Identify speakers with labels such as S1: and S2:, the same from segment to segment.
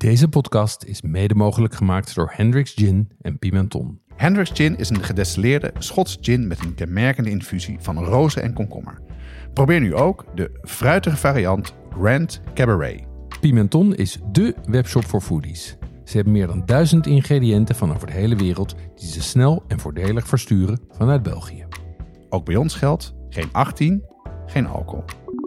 S1: Deze podcast is mede mogelijk gemaakt door Hendrick's Gin en Pimenton.
S2: Hendrick's Gin is een gedestilleerde Schots gin met een kenmerkende infusie van rozen en komkommer. Probeer nu ook de fruitige variant Grand Cabaret.
S1: Pimenton is dé webshop voor foodies. Ze hebben meer dan 1000 ingrediënten van over de hele wereld die ze snel en voordelig versturen vanuit België.
S2: Ook bij ons geldt geen 18, geen alcohol.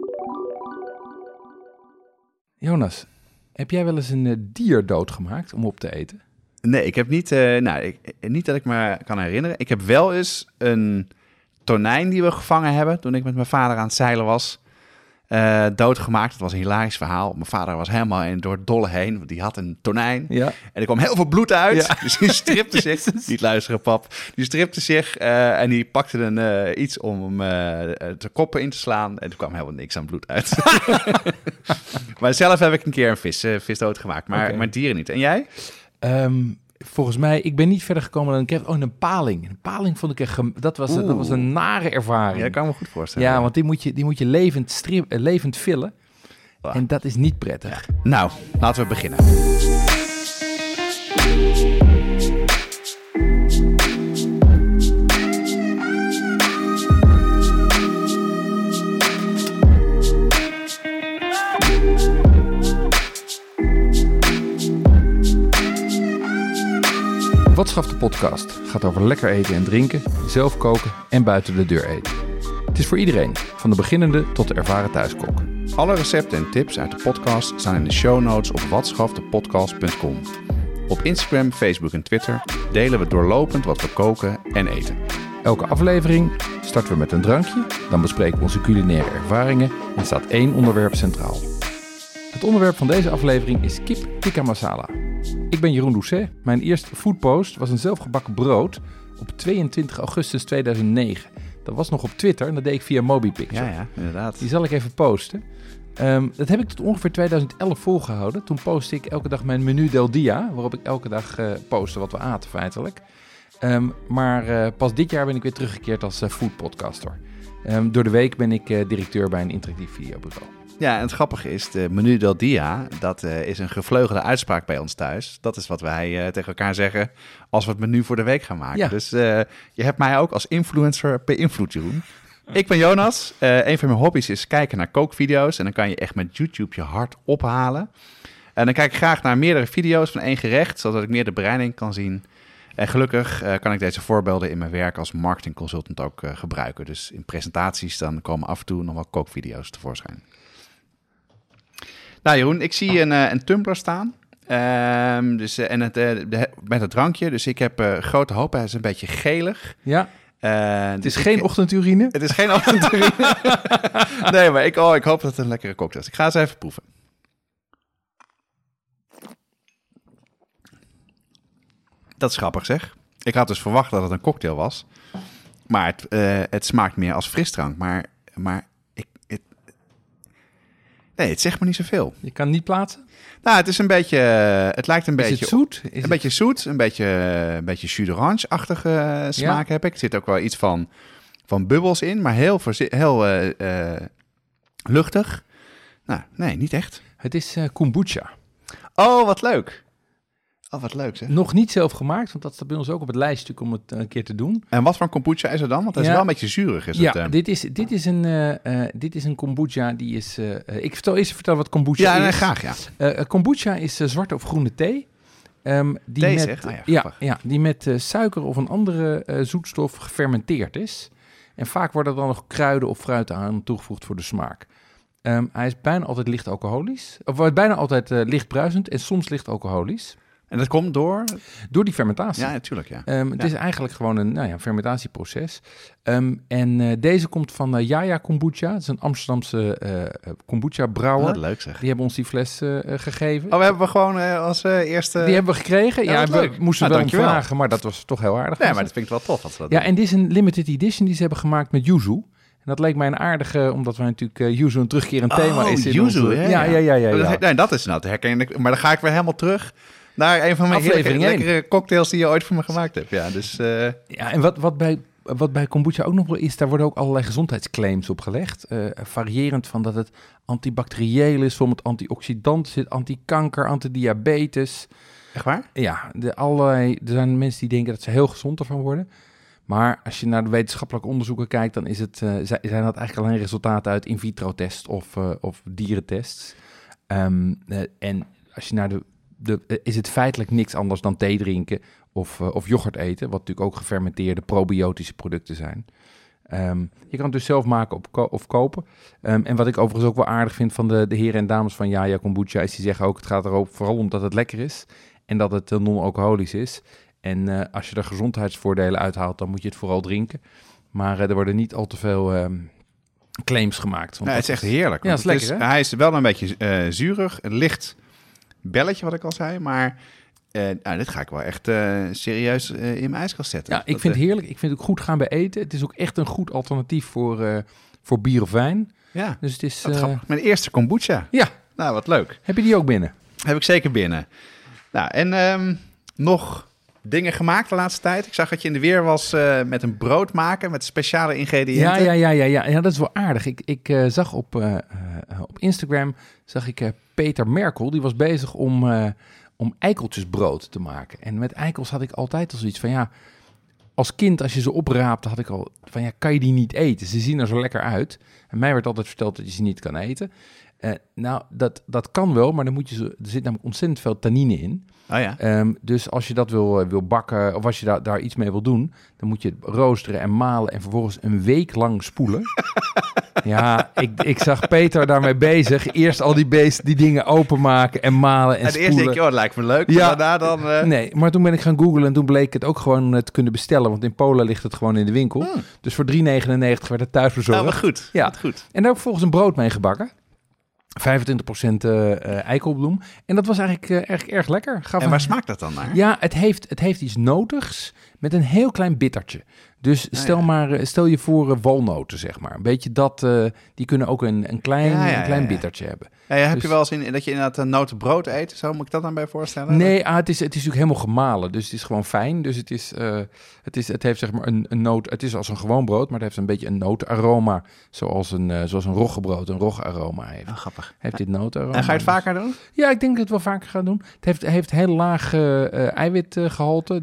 S3: Jonas, heb jij wel eens een dier doodgemaakt om op te eten?
S2: Nee, ik heb niet, niet dat ik me kan herinneren. Ik heb wel eens een tonijn die we gevangen hebben toen ik met mijn vader aan het zeilen was, doodgemaakt. Het was een hilarisch verhaal. Mijn vader was helemaal door het dolle heen, want die had een tonijn.
S3: Ja.
S2: En er kwam heel veel bloed uit.
S3: Ja.
S2: Dus die stripte zich. Niet luisteren, pap. Die stripte zich en die pakte iets om hem de koppen in te slaan. En er kwam helemaal niks aan bloed uit. Maar zelf heb ik een keer een vis doodgemaakt. Maar dieren niet. En jij?
S3: Volgens mij, ik ben niet verder gekomen dan ik heb... een paling. Een paling vond ik echt... Dat was een nare ervaring.
S2: Ja, dat kan ik me goed voorstellen.
S3: Ja, want die moet je levend villen.
S2: Wow.
S3: En dat is niet prettig.
S2: Nou, laten we beginnen.
S3: Wat schaft de podcast gaat over lekker eten en drinken, zelf koken en buiten de deur eten. Het is voor iedereen, van de beginnende tot de ervaren thuiskok.
S2: Alle recepten en tips uit de podcast staan in de show notes op watschaftepodcast.com. Op Instagram, Facebook en Twitter delen we doorlopend wat we koken en eten.
S3: Elke aflevering starten we met een drankje, dan bespreken we onze culinaire ervaringen en staat 1 onderwerp centraal. Het onderwerp van deze aflevering is kip tikka masala. Ik ben Jeroen Doucet. Mijn eerste foodpost was een zelfgebakken brood op 22 augustus 2009. Dat was nog op Twitter en dat deed ik via MobiPicture.
S2: Ja, inderdaad.
S3: Die zal ik even posten. Dat heb ik tot ongeveer 2011 volgehouden. Toen postte ik elke dag mijn menu del dia, waarop ik elke dag postte wat we aten feitelijk. Maar pas dit jaar ben ik weer teruggekeerd als foodpodcaster. Door de week ben ik directeur bij een interactief videobureau.
S2: Ja, en het grappige is, de menu del dia, dat is een gevleugelde uitspraak bij ons thuis. Dat is wat wij tegen elkaar zeggen als we het menu voor de week gaan maken.
S3: Ja.
S2: Dus je hebt mij ook als influencer beïnvloed, Jeroen. Ik ben Jonas. Een van mijn hobby's is kijken naar kookvideo's. En dan kan je echt met YouTube je hart ophalen. En dan kijk ik graag naar meerdere video's van 1 gerecht, zodat ik meer de bereiding kan zien. En gelukkig kan ik deze voorbeelden in mijn werk als marketingconsultant ook gebruiken. Dus in presentaties dan komen af en toe nog wel kookvideo's tevoorschijn. Nou Jeroen, ik zie een tumbler staan. Met het drankje. Dus ik heb grote hoop. Hij is een beetje gelig.
S3: Ja,
S2: Het
S3: is geen ochtendurine.
S2: Het is geen ochtendurine. Nee, maar ik hoop dat het een lekkere cocktail is. Ik ga eens even proeven. Dat is grappig zeg. Ik had dus verwacht dat het een cocktail was. Maar het smaakt meer als frisdrank. Maar nee, het zegt me niet zoveel.
S3: Je kan het niet plaatsen.
S2: Nou, het is een beetje... Het lijkt een beetje...
S3: Is het zoet?
S2: Beetje zoet, een beetje jus d'orange-achtige smaak heb ik. Er zit ook wel iets van bubbels in, maar heel luchtig. Nou, nee, niet echt.
S3: Het is kombucha.
S2: Oh, wat leuk. Oh, wat leuk zeg.
S3: Nog niet zelf gemaakt, want dat staat bij ons ook op het lijstje om het een keer te doen.
S2: En wat voor kombucha is er dan? Want hij is wel een beetje zuurig.
S3: Dit is een kombucha die is... ik vertel eerst wat kombucha is.
S2: Ja, nee, graag ja.
S3: Kombucha is zwarte of groene thee. Die met suiker of een andere zoetstof gefermenteerd is. En vaak worden er dan nog kruiden of fruit aan toegevoegd voor de smaak. Hij is bijna altijd licht alcoholisch. Of bijna altijd licht bruisend en soms licht alcoholisch.
S2: En dat komt door
S3: die fermentatie.
S2: Ja, natuurlijk, ja.
S3: Het is eigenlijk gewoon een fermentatieproces. En deze komt van Jaja Kombucha. Het is een Amsterdamse kombucha-brouwer.
S2: Wat leuk zeg.
S3: Die hebben ons die fles gegeven.
S2: Oh, we hebben gewoon als eerste...
S3: Die hebben we gekregen. Ja, we moesten wel vragen, maar dat was toch heel aardig.
S2: Nee, maar dat vind ik wel tof. Als dat
S3: en dit is een limited edition die ze hebben gemaakt met yuzu. En dat leek mij een aardige, omdat wij natuurlijk yuzu een terugkerend thema is.
S2: Yuzu,
S3: ja.
S2: Nee, dat is nou te herkennen. Maar dan ga ik weer helemaal terug naar een van mijn lekkere cocktails die je ooit voor me gemaakt hebt. Ja, dus,
S3: ja, en wat bij wat bij kombucha ook nog wel is, daar worden ook allerlei gezondheidsclaims op gelegd. Variërend van dat het antibacterieel is, bijvoorbeeld antioxidant zit, antikanker, antidiabetes.
S2: Echt waar?
S3: Ja, er zijn mensen die denken dat ze heel gezond ervan worden. Maar als je naar de wetenschappelijke onderzoeken kijkt, dan zijn dat eigenlijk alleen resultaten uit in vitro test of dierentests. En als je naar is het feitelijk niks anders dan thee drinken of yoghurt eten, wat natuurlijk ook gefermenteerde probiotische producten zijn. Je kan het dus zelf maken of kopen. En wat ik overigens ook wel aardig vind van de heren en dames van Jaja Kombucha, is die zeggen ook, het gaat er ook vooral om dat het lekker is en dat het non-alcoholisch is. En als je er gezondheidsvoordelen uithaalt, dan moet je het vooral drinken. Maar er worden niet al te veel claims gemaakt.
S2: Het is echt heerlijk.
S3: Ja, het is lekker, hè?
S2: Hij is wel een beetje zuurig, een licht belletje wat ik al zei, maar dit ga ik wel echt serieus in mijn ijskast zetten.
S3: Ja, ik vind het heerlijk. Ik vind het ook goed gaan bij eten. Het is ook echt een goed alternatief voor bier of wijn.
S2: Ja,
S3: dus het is
S2: mijn eerste kombucha.
S3: Ja.
S2: Nou, wat leuk.
S3: Heb je die ook binnen?
S2: Heb ik zeker binnen. Nou, en nog dingen gemaakt de laatste tijd. Ik zag dat je in de weer was met een brood maken met speciale ingrediënten.
S3: Ja, dat is wel aardig. Ik zag op Instagram Peter Merkel, die was bezig om eikeltjesbrood te maken. En met eikels had ik altijd al zoiets van, als kind, als je ze opraapte, had ik al van, kan je die niet eten? Ze zien er zo lekker uit. En mij werd altijd verteld dat je ze niet kan eten. Dat kan wel, maar dan er zit namelijk ontzettend veel tannine in.
S2: Oh ja.
S3: Dus als je dat wil bakken, of als je daar iets mee wil doen, dan moet je het roosteren en malen en vervolgens een week lang spoelen. Ja, ik zag Peter daarmee bezig. Eerst al die dingen openmaken en malen en spoelen.
S2: Eerst denk je, dat lijkt me leuk.
S3: Ja,
S2: daarna dan...
S3: Nee, maar toen ben ik gaan googlen en toen bleek het ook gewoon te kunnen bestellen. Want in Polen ligt het gewoon in de winkel. Dus voor €3,99 werd het thuis bezorgd.
S2: Nou, goed.
S3: Ja.
S2: Wat goed.
S3: En daar heb ik volgens een brood mee gebakken. 25% eikelbloem. En dat was eigenlijk erg lekker.
S2: En waar smaakt dat dan naar?
S3: Ja, het heeft iets notigs met een heel klein bittertje. Dus stel je voor walnoten, zeg maar. Een beetje dat, die kunnen ook een klein bittertje hebben.
S2: Heb je wel eens dat je inderdaad een notenbrood eet? Zo moet ik dat dan bij voorstellen?
S3: Nee, het is natuurlijk helemaal gemalen. Dus het is gewoon fijn. Dus het heeft zeg maar een noot. Het is als een gewoon brood, maar het heeft een beetje een nootaroma. Zoals een roggebrood een rogaroma heeft.
S2: Oh, grappig.
S3: Heeft dit nootaroma.
S2: En ga je het vaker doen?
S3: Ja, ik denk dat ik het wel vaker ga doen. Het heeft heel laag eiwitgehalte.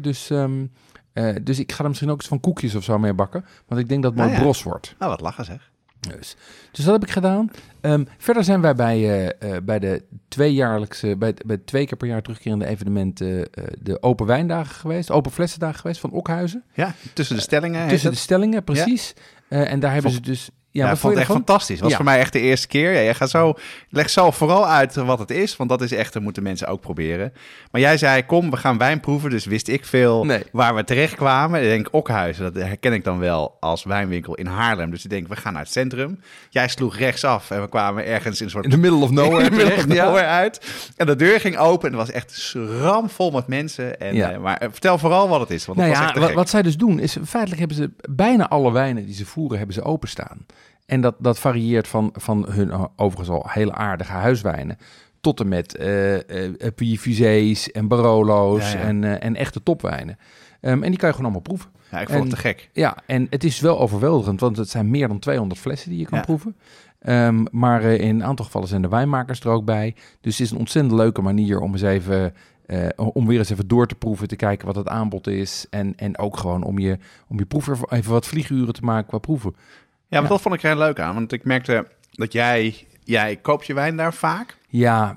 S3: Dus ik ga er misschien ook eens van koekjes of zo mee bakken. Want ik denk dat het mooi bros wordt.
S2: Nou, wat lachen zeg.
S3: Dus dat heb ik gedaan. Verder zijn wij bij de tweejaarlijkse, bij 2 keer per jaar terugkerende evenementen de Open Wijndagen geweest, Open Flessendagen geweest van Okhuizen.
S2: Ja, tussen de stellingen.
S3: Tussen de stellingen, precies. Ja. En daar hebben ze dus...
S2: Ja, ik vond het echt fantastisch. Dat was voor mij echt de eerste keer. Ja, leg zo vooral uit wat het is, want dat is echt, dat moeten mensen ook proberen. Maar jij zei, kom, we gaan wijn proeven, dus wist ik veel waar we terecht kwamen. Ik denk, Okhuizen, dat herken ik dan wel als wijnwinkel in Haarlem. Dus ik denk, we gaan naar het centrum. Jij sloeg rechtsaf en we kwamen ergens in een soort...
S3: In the middle of nowhere
S2: uit. En de deur ging open en het was echt ramvol met mensen. En, maar vertel vooral wat het is, want het was echt te gek.
S3: Wat zij dus doen, is feitelijk hebben ze bijna alle wijnen die ze voeren, hebben ze openstaan. En dat varieert van hun overigens al hele aardige huiswijnen tot en met Puy Fusés en Barolo's en echte topwijnen. En die kan je gewoon allemaal proeven.
S2: Ja, ik vond het te gek.
S3: Ja, en het is wel overweldigend, want het zijn meer dan 200 flessen die je kan proeven. Maar in een aantal gevallen zijn de wijnmakers er ook bij. Dus het is een ontzettend leuke manier om weer eens even door te proeven, te kijken wat het aanbod is. En ook gewoon om je proever even wat vlieguren te maken qua proeven.
S2: Ja, maar dat vond ik heel leuk aan. Want ik merkte dat jij koopt je wijn daar vaak.
S3: Ja,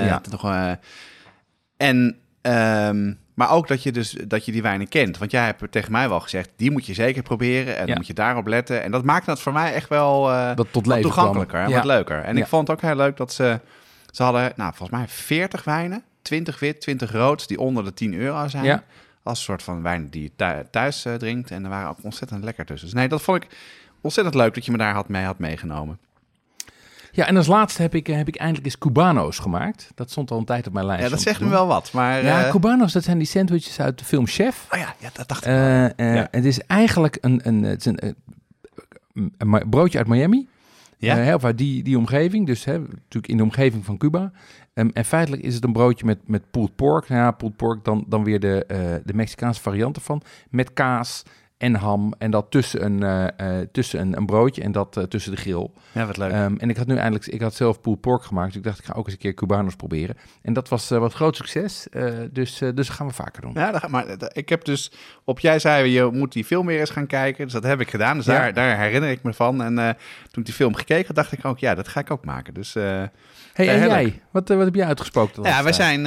S2: maar ook dat je die wijnen kent. Want jij hebt tegen mij wel gezegd, die moet je zeker proberen. En dan moet je daarop letten. En dat maakte het voor mij echt wel wat toegankelijker en wat leuker. En ik vond het ook heel leuk dat ze hadden, volgens mij 40 wijnen. 20 wit, 20 rood, die onder de €10 zijn. Ja. Als een soort van wijn die je thuis drinkt. En er waren ook ontzettend lekker tussen. Dus nee, dat vond ik ontzettend leuk dat je me daar had meegenomen.
S3: Ja, en als laatste heb ik eindelijk eens Cubano's gemaakt. Dat stond al een tijd op mijn lijst.
S2: Ja, dat zegt me wel wat. Maar,
S3: Cubano's, dat zijn die sandwiches uit de film Chef.
S2: Oh ja, dat dacht ik wel.
S3: Het is eigenlijk een broodje uit Miami.
S2: Ja?
S3: Of uit die omgeving. Dus natuurlijk in de omgeving van Cuba. En feitelijk is het een broodje met pulled pork. Ja, pulled pork, dan weer de Mexicaanse variant ervan. Met kaas en ham. En dat tussen een broodje en dat tussen de grill.
S2: Ja, wat leuk.
S3: En ik had zelf pulled pork gemaakt. Dus ik dacht, ik ga ook eens een keer Cubanos proberen. En dat was wat groot succes. Dus dat gaan we vaker doen.
S2: Ja, maar ik heb dus... Jij zei, je moet die film weer eens gaan kijken. Dus dat heb ik gedaan. Dus daar herinner ik me van. En toen ik die film gekeken, dacht ik ook... Ja, dat ga ik ook maken. Dus...
S3: Hey, en jij? Wat heb jij uitgesproken?
S2: Ja, wij zijn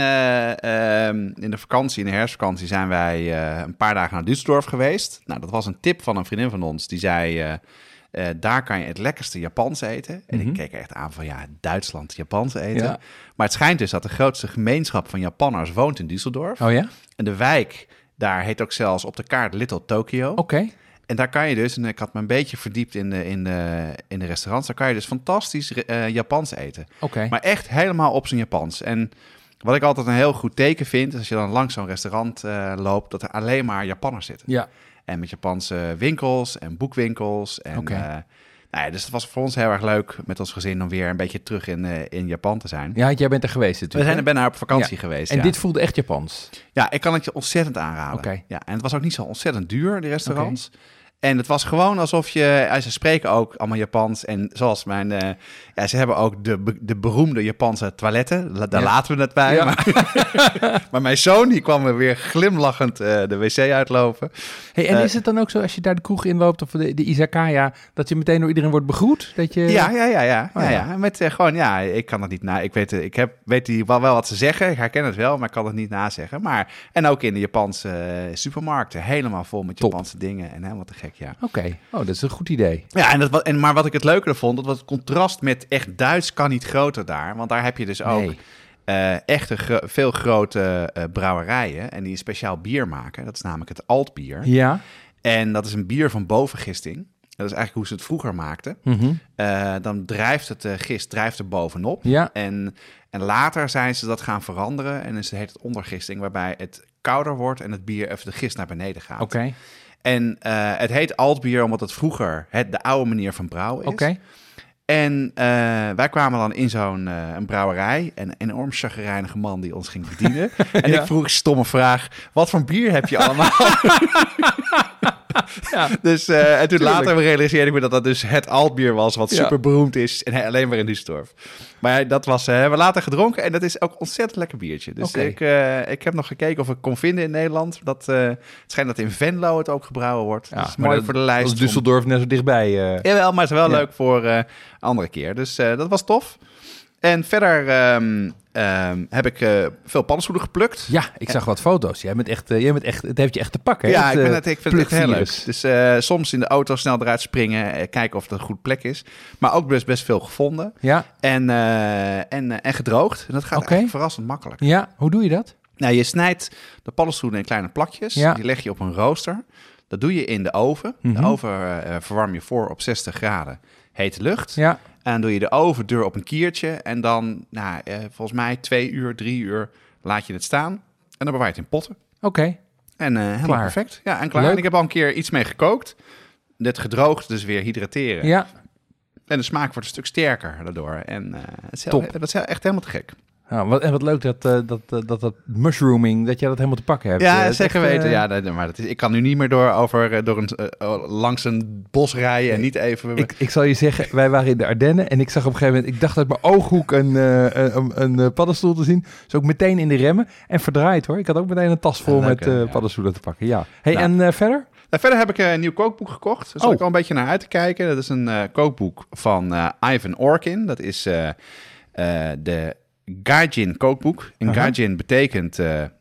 S2: in de vakantie, in de herfstvakantie, zijn wij een paar dagen naar Düsseldorf geweest. Nou, dat was een tip van een vriendin van ons. Die zei, daar kan je het lekkerste Japans eten. En ik keek echt aan van, Duitsland, Japans eten. Ja. Maar het schijnt dus dat de grootste gemeenschap van Japanners woont in Düsseldorf.
S3: Oh ja?
S2: En de wijk, daar heet ook zelfs op de kaart Little Tokyo.
S3: Oké.
S2: En daar kan je dus, en ik had me een beetje verdiept in de restaurants, daar kan je dus fantastisch Japans eten.
S3: Okay.
S2: Maar echt helemaal op zijn Japans. En wat ik altijd een heel goed teken vind, is als je dan langs zo'n restaurant loopt, dat er alleen maar Japanners zitten.
S3: Ja.
S2: En met Japanse winkels en boekwinkels. En, dus het was voor ons heel erg leuk met ons gezin om weer een beetje terug in Japan te zijn.
S3: Ja, jij bent er geweest natuurlijk.
S2: We zijn er op vakantie geweest.
S3: En dit voelde echt Japans?
S2: Ja, ik kan het je ontzettend aanraden.
S3: Okay.
S2: Ja, en het was ook niet zo ontzettend duur, die restaurants. Okay. En het was gewoon alsof ze spreken ook allemaal Japans. En zoals ze hebben ook de beroemde Japanse toiletten. Daar laten we het bij. Ja. Maar mijn zoon, die kwam er weer glimlachend de wc uitlopen.
S3: Hey, en is het dan ook zo, als je daar de kroeg inloopt of de izakaya, dat je meteen door iedereen wordt begroet? Dat je...
S2: Ja. Met ik kan het niet na. Ik weet wel wat ze zeggen. Ik herken het wel, maar ik kan het niet nazeggen. En ook in de Japanse supermarkten. Helemaal vol met Japanse dingen en helemaal te gek. Ja.
S3: Oké, dat is een goed idee.
S2: Ja, maar wat ik het leuker vond, dat was het contrast met echt Duits kan niet groter daar. Want daar heb je dus ook echt veel grote brouwerijen en die speciaal bier maken. Dat is namelijk het altbier.
S3: Ja.
S2: En dat is een bier van bovengisting. Dat is eigenlijk hoe ze het vroeger maakten.
S3: Mm-hmm.
S2: Dan drijft het gist er bovenop.
S3: Ja.
S2: En later zijn ze dat gaan veranderen. En dan heet het ondergisting, waarbij het kouder wordt en het bier even de gist naar beneden gaat.
S3: Oké.
S2: En het heet altbier omdat het vroeger de oude manier van brouwen is.
S3: Oké.
S2: En wij kwamen dan in zo'n een brouwerij. En een enorm chagrijnige man die ons ging bedienen. En ik vroeg een stomme vraag. Wat voor bier heb je allemaal? Dus, en toen later realiseerde ik me dat dus het altbier was. Wat super beroemd is. En alleen maar in Düsseldorf. Maar dat was, hebben we later gedronken. En dat is ook een ontzettend lekker biertje. Dus ik heb nog gekeken of ik kon vinden in Nederland. Het schijnt dat in Venlo het ook gebrouwen wordt. Ja, dat is mooi voor de lijst.
S3: Dat is Düsseldorf net zo dichtbij.
S2: Jawel, maar het is wel leuk voor een andere keer. Dus dat was tof. En verder heb ik veel paddenstoelen geplukt.
S3: Ja, ik zag wat foto's. Jij bent echt, het heeft je echt te pakken.
S2: Ja, ik vind het echt heel leuk. Dus soms in de auto snel eruit springen, kijken of het een goed plek is. Maar ook best veel gevonden. Ja. En gedroogd. En dat gaat eigenlijk verrassend makkelijk.
S3: Ja, hoe doe je dat?
S2: Nou, je snijdt de paddenstoelen in kleine plakjes. Ja. Die leg je op een rooster. Dat doe je in de oven. Mm-hmm. De oven verwarm je voor op 60 graden hete lucht. Ja. En dan doe je de ovendeur op een kiertje. En dan, volgens mij 2 uur, 3 uur laat je het staan. En dan bewaar je het in potten.
S3: Oké.
S2: En helemaal perfect. Ja, en klaar. Leuk. En ik heb al een keer iets mee gekookt. Dit gedroogd, dus weer hydrateren. Ja. En de smaak wordt een stuk sterker daardoor. En dat is echt helemaal te gek.
S3: Ja, wat leuk dat mushrooming, dat jij dat helemaal te pakken hebt.
S2: Ja, zeker weten. Ja, maar ik kan nu niet meer langs een bos rijden en niet even...
S3: Ik zal je zeggen, wij waren in de Ardennen en ik zag op een gegeven moment... Ik dacht uit mijn ooghoek een paddenstoel te zien. Dus ook meteen in de remmen en verdraaid hoor. Ik had ook meteen een tas vol met paddenstoelen te pakken. Ja. Hey, en verder?
S2: Verder heb ik een nieuw kookboek gekocht. Daar zat ik al een beetje naar uit te kijken. Dat is een kookboek van Ivan Orkin. Dat is de Gaijin kookboek. En Gaijin betekent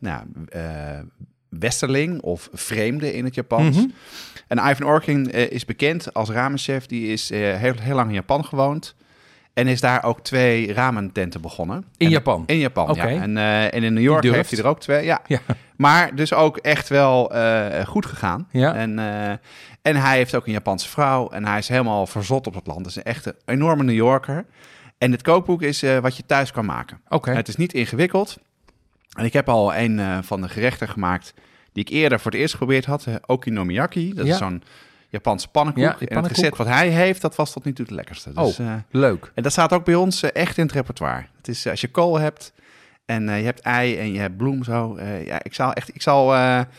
S2: westerling of vreemde in het Japans. Mm-hmm. En Ivan Orkin is bekend als ramenchef. Die is heel lang in Japan gewoond. En is daar ook 2 ramen-tenten begonnen.
S3: In Japan?
S2: In Japan, ja. En in New York heeft hij er ook 2, ja. Maar dus ook echt wel goed gegaan. Ja. En hij heeft ook een Japanse vrouw. En hij is helemaal verzot op het land. Dus echt een enorme New Yorker. En het kookboek is wat je thuis kan maken. Het is niet ingewikkeld. En ik heb al een van de gerechten gemaakt die ik eerder voor het eerst geprobeerd had. Okonomiyaki. Dat is zo'n Japanse pannenkoek. Ja, en het recept wat hij heeft, dat was tot nu toe het lekkerste. Dus,
S3: leuk.
S2: En dat staat ook bij ons echt in het repertoire. Het is als je kool hebt En je hebt ei en je hebt bloem zo. Ik zal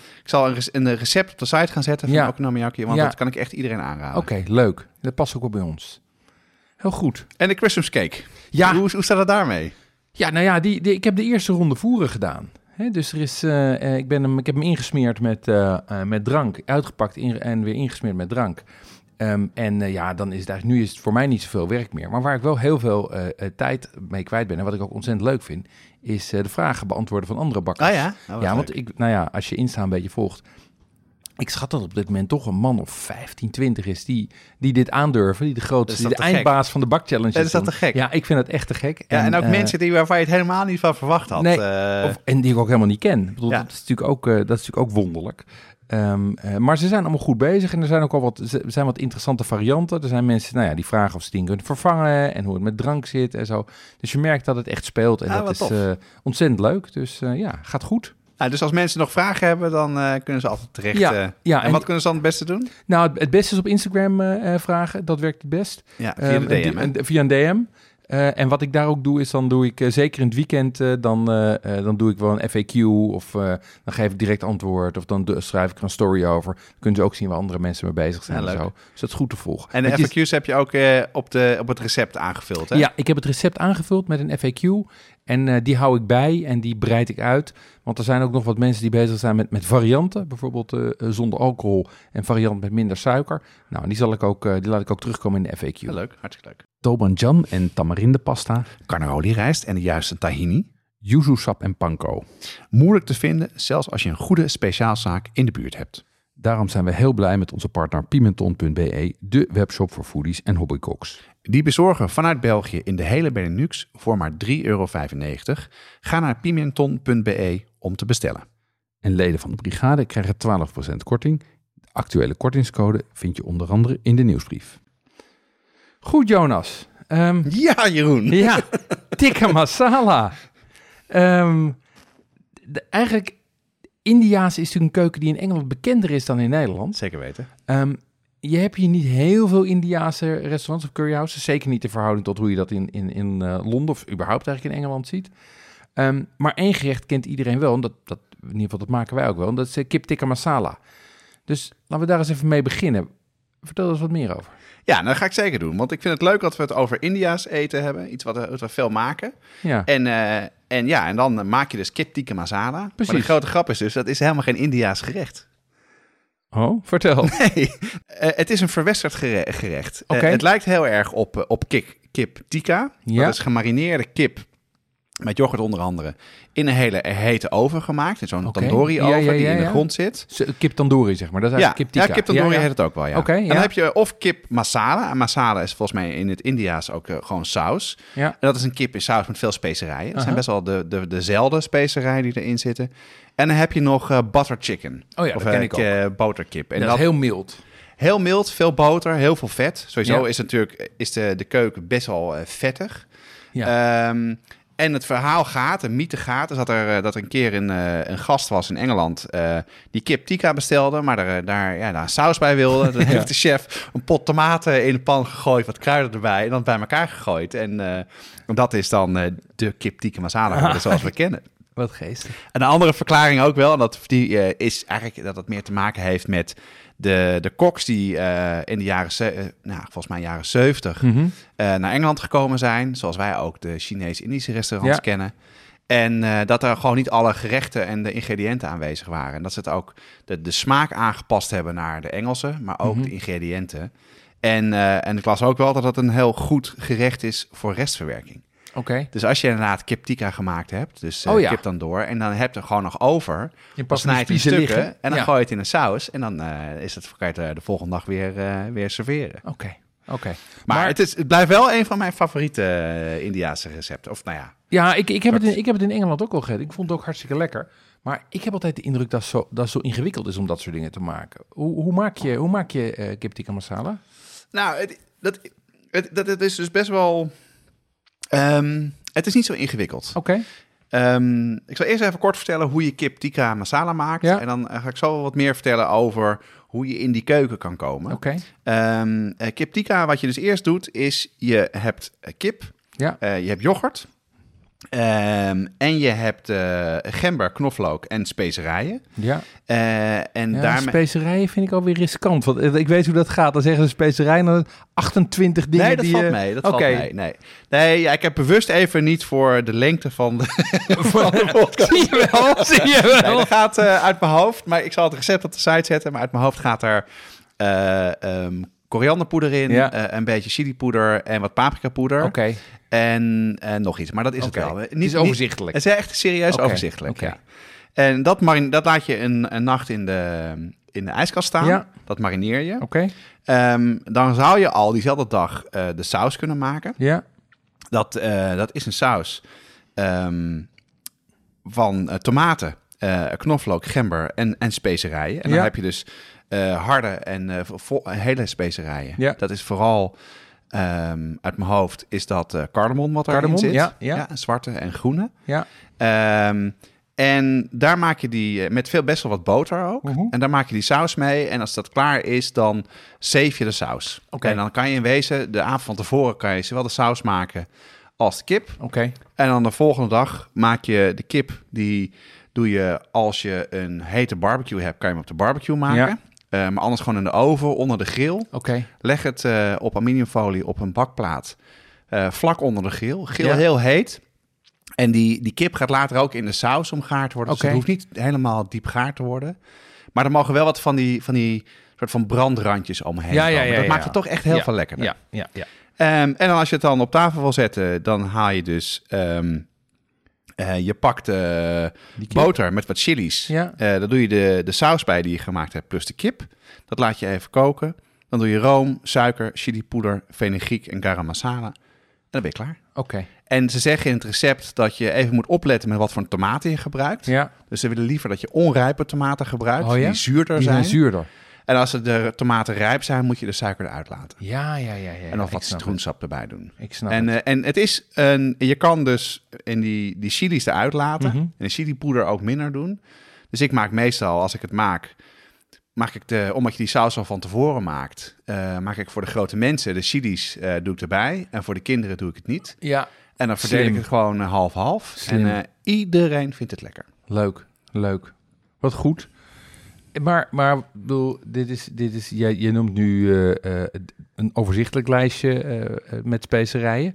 S2: een recept op de site gaan zetten van okonomiyaki, want dat kan ik echt iedereen aanraden.
S3: Oké, leuk. Dat past ook wel bij ons. Heel goed.
S2: En de Christmas cake.
S3: Ja.
S2: Hoe staat het daarmee?
S3: Ja, nou ja, ik heb de eerste ronde voeren gedaan. Dus er is, ik heb hem ingesmeerd met drank, uitgepakt en weer ingesmeerd met drank. Dan is het eigenlijk, nu is het voor mij niet zoveel werk meer. Maar waar ik wel heel veel tijd mee kwijt ben en wat ik ook ontzettend leuk vind, is de vragen beantwoorden van andere bakkers.
S2: Ah ja?
S3: Want als je Insta een beetje volgt, ik schat dat op dit moment toch een man of 15, 20 is die dit aandurven, die de grootste, die de eindbaas van de bakchallenge is.
S2: Is dat te gek?
S3: Ja, ik vind dat echt te gek.
S2: Ja, en ook mensen waarvan je het helemaal niet van verwacht had.
S3: Nee, en die ik ook helemaal niet ken. Ik bedoel, dat is natuurlijk ook wonderlijk. Maar ze zijn allemaal goed bezig en er zijn ook al wat interessante varianten. Er zijn mensen die vragen of ze dingen kunnen vervangen en hoe het met drank zit en zo. Dus je merkt dat het echt speelt en dat is ontzettend leuk. Dus gaat goed.
S2: Dus als mensen nog vragen hebben, dan kunnen ze altijd terecht. En wat kunnen ze dan het beste doen?
S3: Nou, het beste is op Instagram vragen. Dat werkt het best.
S2: Ja, via de DM.
S3: Via een DM. En wat ik daar ook doe, is dan doe ik zeker in het weekend, dan doe ik wel een FAQ of dan geef ik direct antwoord of dan schrijf ik er een story over. Dan kunnen ze ook zien waar andere mensen mee bezig zijn en zo. Dus dat is goed te volgen.
S2: En de FAQ's heb je ook op het recept aangevuld, hè?
S3: Ja, ik heb het recept aangevuld met een FAQ en die hou ik bij en die breid ik uit. Want er zijn ook nog wat mensen die bezig zijn met varianten, bijvoorbeeld zonder alcohol en variant met minder suiker. Nou, die laat ik ook terugkomen in de FAQ.
S2: Ja, leuk, hartstikke leuk.
S1: Tobanjan en tamarindepasta,
S2: Carnaroli rijst en de juiste tahini,
S1: yuzu sap en panko.
S2: Moeilijk te vinden, zelfs als je een goede speciaalzaak in de buurt hebt.
S1: Daarom zijn we heel blij met onze partner Pimenton.be, de webshop voor foodies en hobbycooks.
S2: Die bezorgen vanuit België in de hele Benelux voor maar €3,95. Ga naar Pimenton.be om te bestellen.
S1: En leden van de brigade krijgen 12% korting. De actuele kortingscode vind je onder andere in de nieuwsbrief.
S3: Goed, Jonas.
S2: Ja, Jeroen.
S3: Ja, tikka masala. Eigenlijk, Indiaas is natuurlijk een keuken die in Engeland bekender is dan in Nederland.
S2: Zeker weten.
S3: Je hebt hier niet heel veel Indiaanse restaurants of curryhouses. Zeker niet in verhouding tot hoe je dat in Londen of überhaupt eigenlijk in Engeland ziet. Maar één gerecht kent iedereen wel. En dat in ieder geval, dat maken wij ook wel. En dat is kip tikka masala. Dus laten we daar eens even mee beginnen. Vertel eens wat meer over.
S2: Ja, dat ga ik zeker doen. Want ik vind het leuk dat we het over India's eten hebben. Iets wat we veel maken.
S3: Ja.
S2: En dan maak je dus kip tikka masala.
S3: Precies.
S2: Maar de grote grap is dus, dat is helemaal geen India's gerecht.
S3: Oh, vertel.
S2: Nee, het is een verwesterd gerecht.
S3: Okay.
S2: Het lijkt heel erg op kip tikka.
S3: Ja.
S2: Dat is gemarineerde kip met yoghurt onder andere in een hele hete oven gemaakt. In zo'n tandoori-oven die in de grond zit.
S3: Kip tandoori, zeg maar. Dat is eigenlijk kip tikka.
S2: Ja, kip tandoori heet het ook wel, ja.
S3: Okay,
S2: en dan heb je of kip masala. En masala is volgens mij in het Indiaas ook gewoon saus.
S3: Ja.
S2: En dat is een kip in saus met veel specerijen. Dat zijn best wel dezelfde specerijen die erin zitten. En dan heb je nog butter chicken.
S3: Oh ja, dat ken ik ook.
S2: Boterkip. En
S3: dat is heel mild.
S2: Heel mild, veel boter, heel veel vet. Sowieso is de keuken best wel vettig.
S3: Ja.
S2: En het verhaal gaat, een mythe gaat, is dat er een keer een gast was in Engeland die kip tikka bestelde, maar daar saus bij wilde. Dan heeft de chef een pot tomaten in de pan gegooid, wat kruiden erbij en dan bij elkaar gegooid. En dat is dan de kip tikka masala zoals we kennen.
S3: Wat geestig.
S2: En een andere verklaring ook wel, en die is eigenlijk dat het meer te maken heeft met de koks die in de volgens mij jaren 70 naar Engeland gekomen zijn. Zoals wij ook de Chinees-Indische restaurants kennen. En dat er gewoon niet alle gerechten en de ingrediënten aanwezig waren. En dat ze het ook de smaak aangepast hebben naar de Engelse, maar ook de ingrediënten. En ik las ook wel dat het een heel goed gerecht is voor restverwerking.
S3: Okay.
S2: Dus als je inderdaad kip tikka gemaakt hebt, dus kip tandoor, en dan heb je er gewoon nog over, dan snijdt je in stukken en dan gooi je het in een saus en dan kan je het de volgende dag weer serveren.
S3: Oké.
S2: Maar het blijft wel een van mijn favoriete Indiaanse recepten. Of nou ja.
S3: Ja, ik heb het in Engeland ook wel gegeten. Ik vond het ook hartstikke lekker. Maar ik heb altijd de indruk dat het zo ingewikkeld is om dat soort dingen te maken. Hoe maak je kip tikka masala?
S2: Nou, dat is dus best wel. Het is niet zo ingewikkeld.
S3: Oké.
S2: Ik zal eerst even kort vertellen hoe je kip tikka masala maakt. Ja. En dan ga ik zo wat meer vertellen over hoe je in die keuken kan komen.
S3: Oké.
S2: Kip tikka, wat je dus eerst doet, is je hebt kip, je hebt yoghurt, En je hebt gember, knoflook en specerijen.
S3: Ja.
S2: En daarmee...
S3: Specerijen vind ik alweer riskant. Want ik weet hoe dat gaat. Dan zeggen ze specerijen, dan 28 dingen
S2: Nee, dat
S3: die...
S2: valt mee. Dat valt mee. Nee, ja, ik heb bewust even niet voor de lengte van de, van de podcast.
S3: Zie je wel.
S2: Nee, dat gaat uit mijn hoofd. Maar ik zal het recept op de site zetten. Maar uit mijn hoofd gaat er korianderpoeder in. Een beetje chilipoeder en wat paprikapoeder.
S3: Oké.
S2: En nog iets. Maar dat is het wel.
S3: Het is overzichtelijk.
S2: Het is echt serieus overzichtelijk.
S3: Oké.
S2: Ja. En dat laat je een nacht in de ijskast staan.
S3: Ja.
S2: Dat marineer je.
S3: Oké.
S2: Dan zou je al diezelfde dag de saus kunnen maken.
S3: Ja.
S2: Dat is een saus van tomaten, knoflook, gember en specerijen. En dan heb je dus harde en hele specerijen.
S3: Ja.
S2: Dat is vooral, uit mijn hoofd, is dat cardamom wat erin zit.
S3: Ja.
S2: Zwarte en groene.
S3: Ja.
S2: En daar maak je die met best wel wat boter ook.
S3: Uh-huh.
S2: En daar maak je die saus mee. En als dat klaar is, dan zeef je de saus.
S3: Oké.
S2: En dan kan je in wezen, de avond van tevoren, kan je zowel de saus maken als de kip.
S3: Oké.
S2: En dan de volgende dag maak je de kip, die doe je als je een hete barbecue hebt, kan je hem op de barbecue maken.
S3: Ja.
S2: Maar anders gewoon in de oven, onder de grill.
S3: Oké.
S2: Leg het op aluminiumfolie op een bakplaat. Vlak onder de grill. Grill
S3: Ja.
S2: heel heet. En die kip gaat later ook in de saus omgaard worden. Dus
S3: Oké.
S2: het hoeft niet helemaal diep gaar te worden. Maar er mogen wel wat van die soort van brandrandjes omheen komen. Dat maakt het toch echt heel veel lekkerder.
S3: Ja.
S2: En dan als je het dan op tafel wil zetten, dan haal je dus... je pakt boter met wat chilies.
S3: Ja.
S2: Daar doe je de saus bij die je gemaakt hebt, plus de kip. Dat laat je even koken. Dan doe je room, suiker, chilipoeder, fenugreek en garam masala. En dan ben je klaar.
S3: Oké.
S2: En ze zeggen in het recept dat je even moet opletten met wat voor tomaten je gebruikt.
S3: Ja.
S2: Dus ze willen liever dat je onrijpe tomaten gebruikt, die zuurder
S3: Die
S2: zijn.
S3: zuurder.
S2: En als de tomaten rijp zijn, moet je de suiker eruit laten.
S3: Ja.
S2: En nog wat citroensap erbij doen.
S3: Ik snap het.
S2: En het is je kan dus in die chilies eruit laten.
S3: Mhm.
S2: En de chilipoeder ook minder doen. Dus ik maak meestal, als ik het maak ik omdat je die saus al van tevoren maakt, maak ik voor de grote mensen de chilies doe ik erbij. En voor de kinderen doe ik het niet.
S3: Ja.
S2: En dan verdeel ik het gewoon half-half.
S3: Slim.
S2: En iedereen vindt het lekker.
S3: Leuk. Wat goed. Maar bedoel, dit is je noemt nu een overzichtelijk lijstje met specerijen.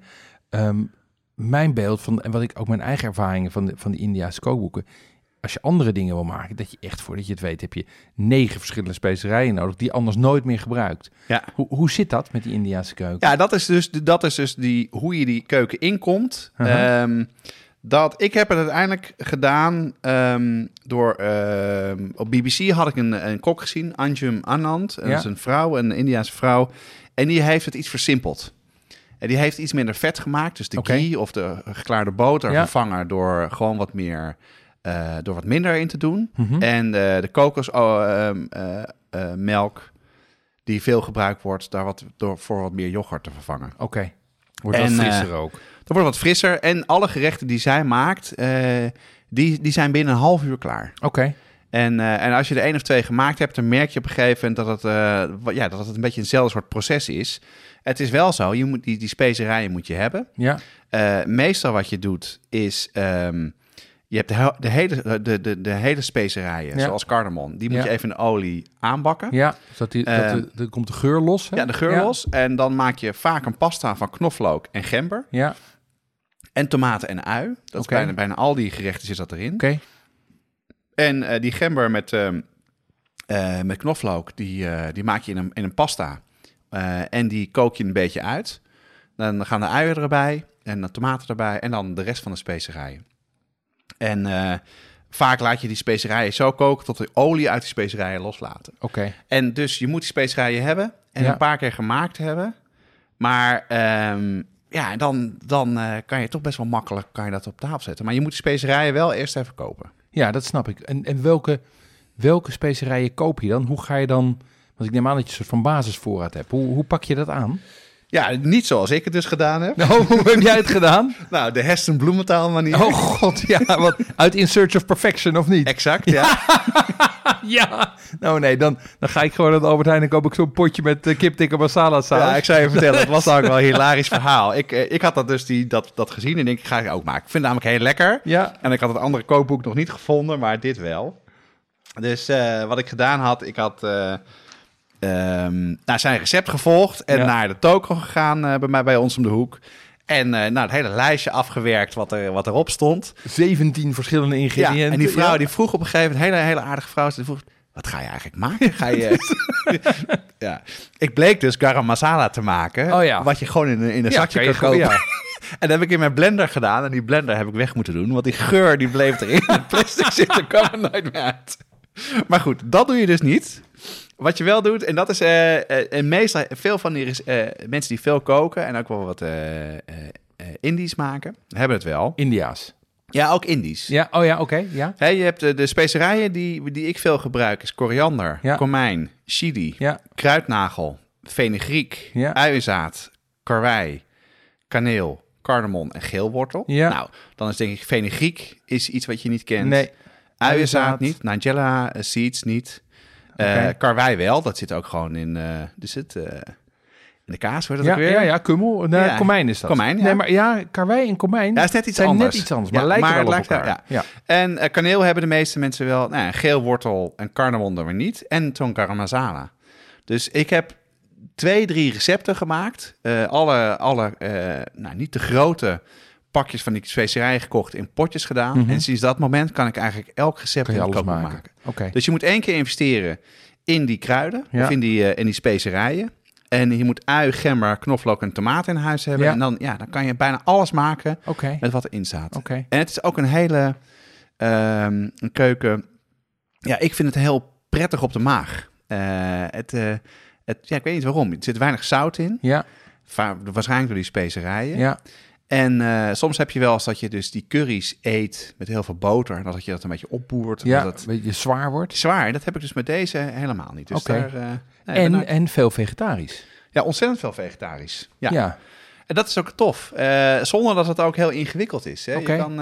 S3: Mijn beeld van, en wat ik ook mijn eigen ervaringen van de Indiase kookboeken, als je andere dingen wil maken, dat je echt, voordat je het weet, heb je 9 verschillende specerijen nodig die je anders nooit meer gebruikt.
S2: Ja.
S3: Hoe zit dat met die Indiase keuken?
S2: Ja, dat is dus hoe je die keuken inkomt.
S3: Uh-huh.
S2: Ik heb het uiteindelijk gedaan door... op BBC had ik een kok gezien, Anjum Anand. Dat is een vrouw, een Indiase vrouw. En die heeft het iets versimpeld. En die heeft iets minder vet gemaakt. Dus de ghee of de geklaarde boter vervangen door gewoon wat meer... door wat minder in te doen.
S3: Mm-hmm.
S2: En de kokosmelk die veel gebruikt wordt, voor wat meer yoghurt te vervangen.
S3: Oké. Wordt dat frisser ook?
S2: Dat wordt wat frisser. En alle gerechten die zij maakt, die zijn binnen een half uur klaar.
S3: Oké.
S2: En als je er 1 of 2 gemaakt hebt, dan merk je op een gegeven moment dat het een beetje eenzelfde soort proces is. Het is wel zo, je moet die specerijen moet je hebben.
S3: Ja.
S2: Meestal wat je doet is... je hebt de hele specerijen, zoals cardamom. Die moet je even in de olie aanbakken.
S3: Ja, dan komt de geur los. Hè?
S2: Ja, de geur los. En dan maak je vaak een pasta van knoflook en gember.
S3: Ja.
S2: En tomaten en ui. Dat is bijna al die gerechten zit dat erin.
S3: Oké.
S2: En die gember met knoflook, die maak je in een pasta. En die kook je een beetje uit. Dan gaan de uien erbij en de tomaten erbij. En dan de rest van de specerijen. En vaak laat je die specerijen zo koken tot de olie uit die specerijen loslaten.
S3: Oké.
S2: En dus je moet die specerijen hebben en een paar keer gemaakt hebben. Maar dan kan je toch best wel makkelijk dat op tafel zetten. Maar je moet die specerijen wel eerst even kopen.
S3: Ja, dat snap ik. En welke specerijen koop je dan? Hoe ga je dan... Want ik neem aan dat je een soort van basisvoorraad hebt. Hoe pak je dat aan?
S2: Ja, niet zoals ik het dus gedaan heb.
S3: Nou, hoe heb jij het gedaan?
S2: Nou, de Heston Blumenthal manier.
S3: Oh god, ja. Wat, uit In Search of Perfection, of niet?
S2: Exact, ja.
S3: Ja. Nou nee, dan ga ik gewoon naar de Albert Heijn en koop ik zo'n potje met kip tikka masala saus.
S2: Ja, ik zou je vertellen, het was ook wel een hilarisch verhaal. Ik had dat dus dat gezien en ik ga het ook maken. Ik vind het namelijk heel lekker.
S3: Ja.
S2: En ik had het andere kookboek nog niet gevonden, maar dit wel. Dus wat ik gedaan had, ik had zijn recept gevolgd en naar de toko gegaan bij ons om de hoek. En het hele lijstje afgewerkt wat erop stond.
S3: 17 verschillende ingrediënten.
S2: Ja, en die vrouw die vroeg op een gegeven moment, een hele aardige vrouw, die vroeg, wat ga je eigenlijk maken? Ga je... ja. Ik bleek dus garam masala te maken, wat je gewoon in een zakje kan kopen. Ja. En dat heb ik in mijn blender gedaan en die blender heb ik weg moeten doen, want die geur die bleef erin. Het plastic zit er, kwam er nooit meer uit. Maar goed, dat doe je dus niet. Wat je wel doet, en dat is meestal veel van die mensen die veel koken en ook wel wat Indisch maken, hebben het wel.
S3: India's.
S2: Ja, ook Indisch.
S3: Ja, oké. Ja.
S2: Hey, je hebt de specerijen die ik veel gebruik, is koriander, komijn, chili, kruidnagel, fenugreek, uienzaad, karwei, kaneel, cardamom en geelwortel. Ja. Nou, dan is denk ik fenugreek is iets wat je niet kent.
S3: Nee.
S2: Uienzaad niet, Nigella seeds niet. Karwei wel, dat zit ook gewoon in in de kaas, wordt dat ook weer?
S3: Ja, kummel. Komijn is dat.
S2: Komijn, ja.
S3: Nee, maar karwei en komijn
S2: is net iets anders.
S3: Net iets anders, maar lijken wel op elkaar.
S2: Ja. En kaneel hebben de meeste mensen wel. Geelwortel en cardamom dan weer niet. En zo'n garam masala. Dus ik heb 2-3 recepten gemaakt. Niet de grote pakjes van die specerijen gekocht, in potjes gedaan. Mm-hmm. En sinds dat moment kan ik eigenlijk elk recept in de kookboek maken.
S3: Okay.
S2: Dus je moet 1 keer investeren in die kruiden of in die specerijen. En je moet ui, gember, knoflook en tomaten in huis hebben. Ja. En dan kan je bijna alles maken met wat erin staat.
S3: Okay.
S2: En het is ook een hele een keuken. Ja, ik vind het heel prettig op de maag. Ik weet niet waarom. Er zit weinig zout in.
S3: Ja.
S2: Waarschijnlijk door die specerijen.
S3: Ja.
S2: En soms heb je wel eens dat je dus die curry's eet met heel veel boter. En dat je dat een beetje opboert.
S3: Ja,
S2: dat het
S3: een beetje zwaar wordt.
S2: Zwaar, dat heb ik dus met deze helemaal niet. Dus
S3: en veel vegetarisch.
S2: Ja, ontzettend veel vegetarisch.
S3: Ja.
S2: En dat is ook tof. Zonder dat het ook heel ingewikkeld is. Hè. Je kan...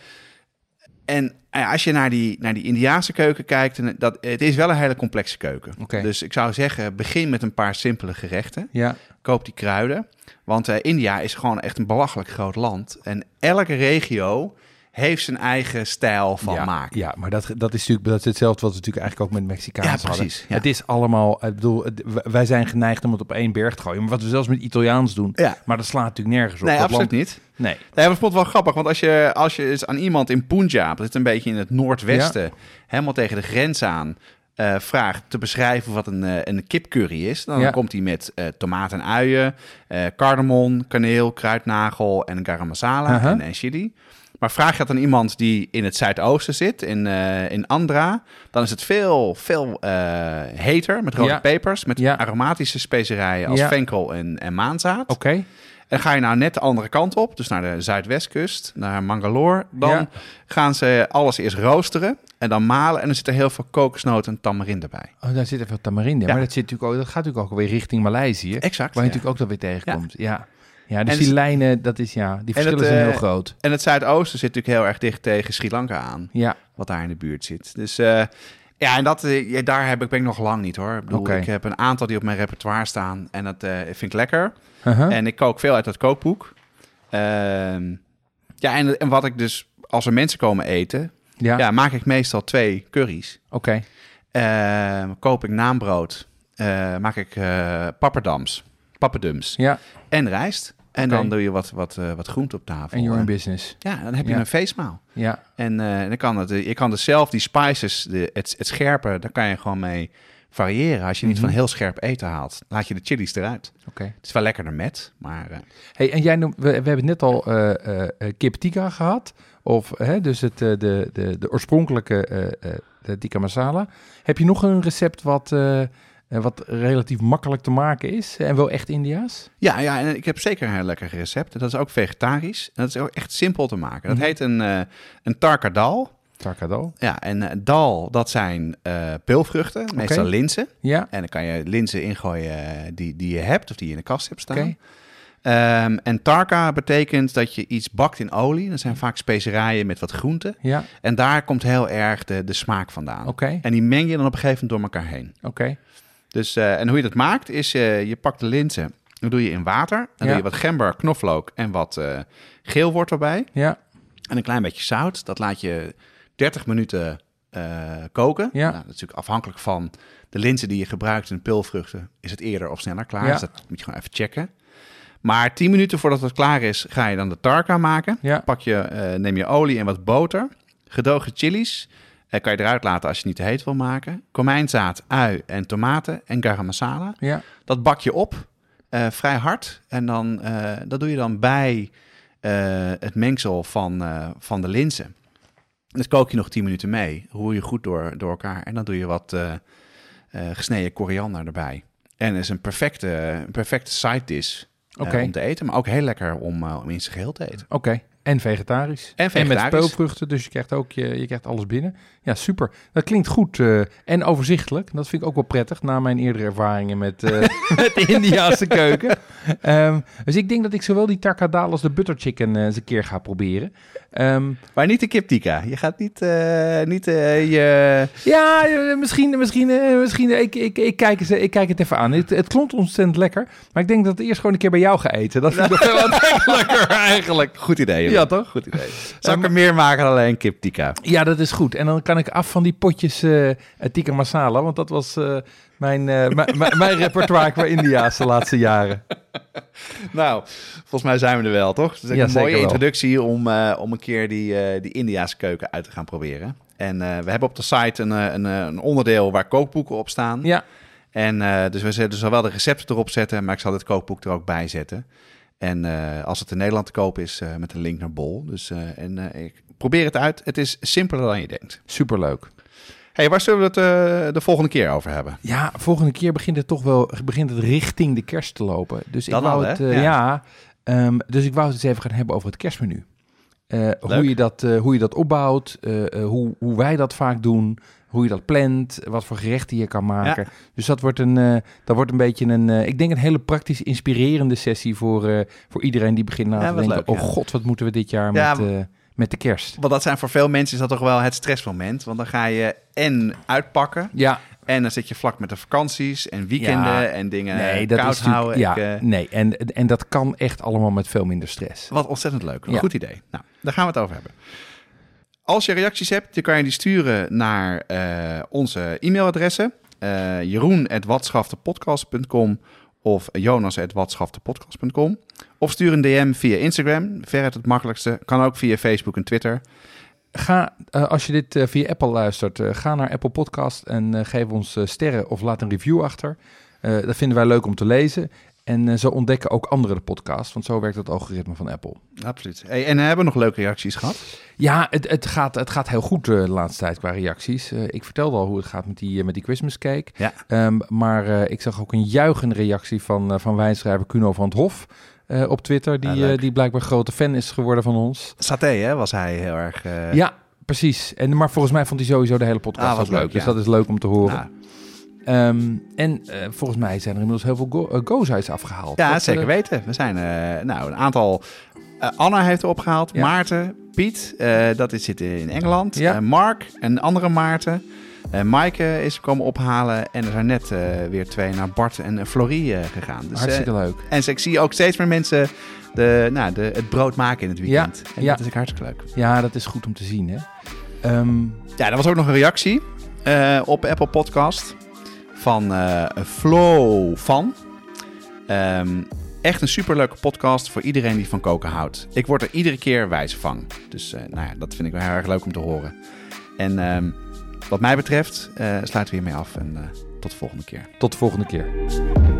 S2: als je naar die Indiaanse keuken kijkt, het is wel een hele complexe keuken.
S3: Okay.
S2: Dus ik zou zeggen, begin met een paar simpele gerechten.
S3: Ja.
S2: Koop die kruiden. Want India is gewoon echt een belachelijk groot land. En elke regio heeft zijn eigen stijl van maken.
S3: Ja, maar dat is hetzelfde wat we natuurlijk eigenlijk ook met Mexicaans hadden.
S2: Precies. Ja.
S3: Het is allemaal, ik bedoel, wij zijn geneigd om het op één berg te gooien. Maar wat we zelfs met Italiaans doen, maar dat slaat natuurlijk nergens op.
S2: Nee, absoluut niet.
S3: Nee,
S2: dat vond het wel grappig, want als je eens aan iemand in Punjab, dat zit een beetje in het noordwesten, helemaal tegen de grens aan, vraagt te beschrijven wat een kipcurry is, dan komt hij met tomaten en uien, cardamom, kaneel, kruidnagel en garam masala en chili. Maar vraag je dat aan iemand die in het Zuidoosten zit, in Andhra, dan is het veel heter, met rode pepers, met aromatische specerijen als venkel en maanzaad.
S3: Oké.
S2: En ga je nou net de andere kant op, dus naar de Zuidwestkust, naar Mangalore, dan gaan ze alles eerst roosteren en dan malen. En dan zit er heel veel kokosnoot en tamarinde bij.
S3: Oh, daar zit er veel tamarinde. Ja. Maar dat gaat natuurlijk ook weer richting Maleisië.
S2: Exact.
S3: Waar je natuurlijk ook dan weer tegenkomt. Ja, dus die lijnen, die verschillen zijn heel groot.
S2: En het Zuidoosten zit natuurlijk heel erg dicht tegen Sri Lanka aan.
S3: Ja.
S2: Wat daar in de buurt zit. Dus en daar ben ik nog lang niet hoor. Ik bedoel, ik heb een aantal die op mijn repertoire staan. En dat vind ik lekker.
S3: Uh-huh.
S2: En ik kook veel uit dat kookboek. En wat ik dus, als er mensen komen eten, maak ik meestal 2 curry's.
S3: Oké.
S2: Koop ik naambrood. Maak ik papperdums.
S3: Ja.
S2: En rijst. En dan doe je wat groente op tafel.
S3: En you're in business.
S2: Ja, dan heb je een feestmaal.
S3: Ja.
S2: En dan kan het. Je kan dus zelf die spices, het scherpe, daar kan je gewoon mee variëren. Als je niet van heel scherp eten haalt, laat je de chilies eruit.
S3: Oké.
S2: Het is wel lekkerder met, maar...
S3: Hey, en jij noemt, we hebben net al kip tikka gehad. Of dus de oorspronkelijke tikka masala. Heb je nog een recept wat relatief makkelijk te maken is en wel echt Indiaas?
S2: Ja, en ik heb zeker een heel lekker recept. Dat is ook vegetarisch en dat is ook echt simpel te maken. Dat heet een tarka dal.
S3: Tarkadal.
S2: Ja, en dal, dat zijn peulvruchten, meestal linzen.
S3: Ja.
S2: En dan kan je linzen ingooien die je hebt of die je in de kast hebt staan.
S3: Oké.
S2: En tarka betekent dat je iets bakt in olie. Dat zijn vaak specerijen met wat groenten.
S3: Ja.
S2: En daar komt heel erg de smaak vandaan.
S3: Oké.
S2: En die meng je dan op een gegeven moment door elkaar heen.
S3: Oké.
S2: Dus, en hoe je dat maakt is, je pakt de linzen, dan doe je in water. Dan doe je wat gember, knoflook en wat geelwortel bij.
S3: Ja.
S2: En een klein beetje zout. Dat laat je 30 minuten koken.
S3: Ja.
S2: Nou, dat is natuurlijk afhankelijk van de linzen die je gebruikt en peulvruchten. Is het eerder of sneller klaar?
S3: Ja.
S2: Dus dat moet je gewoon even checken. Maar 10 minuten voordat het klaar is, ga je dan de tarka maken.
S3: Ja.
S2: Neem je olie en wat boter. Gedoogde chilies. Kan je eruit laten als je het niet te heet wil maken. Komijnzaad, ui en tomaten en garam masala.
S3: Ja.
S2: Dat bak je op, vrij hard. En dan, dat doe je dan bij het mengsel van de linzen. Dat kook je nog 10 minuten mee. Roer je goed door elkaar. En dan doe je wat gesneden koriander erbij. En dat is een perfecte side dish om te eten. Maar ook heel lekker om in zijn geheel te eten.
S3: Oké. En vegetarisch. En met speelvruchten, dus je krijgt ook je krijgt alles binnen. Ja, super. Dat klinkt goed en overzichtelijk. Dat vind ik ook wel prettig, na mijn eerdere ervaringen met de Indiase keuken. Dus ik denk dat ik zowel die tarkadal als de butter chicken eens een keer ga proberen.
S2: Maar niet de kip tikka. Je gaat niet je...
S3: Ja, misschien ik kijk het even aan. Het klonk ontzettend lekker, maar ik denk dat het eerst gewoon een keer bij jou ga eten. Dat vind ik nog veel aantrekkelijker eigenlijk.
S2: Goed idee.
S3: Ja, toch?
S2: Goed idee. Zal ik er meer maken dan alleen kip tikka?
S3: Ja, dat is goed. En dan kan ik af van die potjes tikka masala, want dat was mijn repertoire qua India's de laatste jaren.
S2: Nou, volgens mij zijn we er wel, toch? Het is een mooie introductie om een keer die Indiaanse keuken uit te gaan proberen. En we hebben op de site een onderdeel waar kookboeken op staan.
S3: Ja.
S2: En dus we zullen zowel de recepten erop zetten, maar ik zal dit kookboek er ook bij zetten. En als het in Nederland te koop is, met een link naar Bol. Dus ik probeer het uit. Het is simpeler dan je denkt.
S3: Superleuk.
S2: Hey, waar zullen we het de volgende keer over hebben?
S3: Ja, volgende keer begint het richting de kerst te lopen. Dus
S2: dat
S3: ik wou
S2: al,
S3: het,
S2: ja.
S3: Dus ik wou het eens even gaan hebben over het kerstmenu. Hoe je dat opbouwt, hoe wij dat vaak doen, hoe je dat plant, wat voor gerechten je kan maken. Ja. Dus dat wordt een beetje ik denk een hele praktisch inspirerende sessie voor iedereen die begint na te denken. Leuk, oh god, wat moeten we dit jaar met de kerst?
S2: Want dat zijn voor veel mensen is dat toch wel het stressmoment. Want dan ga je uitpakken.
S3: Ja.
S2: En dan zit je vlak met de vakanties en weekenden en dingen koud houden.
S3: Ja, nee. En dat kan echt allemaal met veel minder stress.
S2: Wat ontzettend leuk. Een goed idee. Nou, daar gaan we het over hebben. Als je reacties hebt, dan kan je die sturen naar onze e-mailadressen. Jeroen@watschaftepodcast.com of Jonas@watschaftepodcast.com. Of stuur een DM via Instagram. Veruit het makkelijkste. Kan ook via Facebook en Twitter.
S3: Als je dit via Apple luistert, ga naar Apple Podcast en geef ons sterren of laat een review achter. Dat vinden wij leuk om te lezen. En zo ontdekken ook anderen de podcast, want zo werkt het algoritme van Apple.
S2: Absoluut. Hey, en hebben we nog leuke reacties gehad?
S3: Ja, het gaat heel goed de laatste tijd qua reacties. Ik vertelde al hoe het gaat met die Christmas cake. Ja. Maar ik zag ook een juichende reactie van wijnschrijver Kuno van 't Hof op Twitter, die blijkbaar grote fan is geworden van ons.
S2: Saté, hè, was hij heel erg...
S3: Ja, precies. Maar volgens mij vond hij sowieso de hele podcast ook leuk. Ja. Dus dat is leuk om te horen. Ja. Volgens mij zijn er inmiddels heel veel go-sites afgehaald.
S2: Ja, zeker weten. We zijn een aantal... Anna heeft er opgehaald. Ja. Maarten, Piet, dat zit in Engeland. Ja. Mark, een andere Maarten. Maaike is komen ophalen. En er zijn net weer 2 naar Bart en Florie gegaan. Dus,
S3: hartstikke leuk.
S2: En ik zie ook steeds meer mensen het brood maken in het weekend. Ja. En dat is ook hartstikke leuk.
S3: Ja, dat is goed om te zien, hè?
S2: Ja, er was ook nog een reactie op Apple Podcast van Flo van. Echt een superleuke podcast voor iedereen die van koken houdt. Ik word er iedere keer wijs van. Dus dat vind ik wel heel erg leuk om te horen. En wat mij betreft sluiten we hiermee af en tot de volgende keer.
S3: Tot de volgende keer.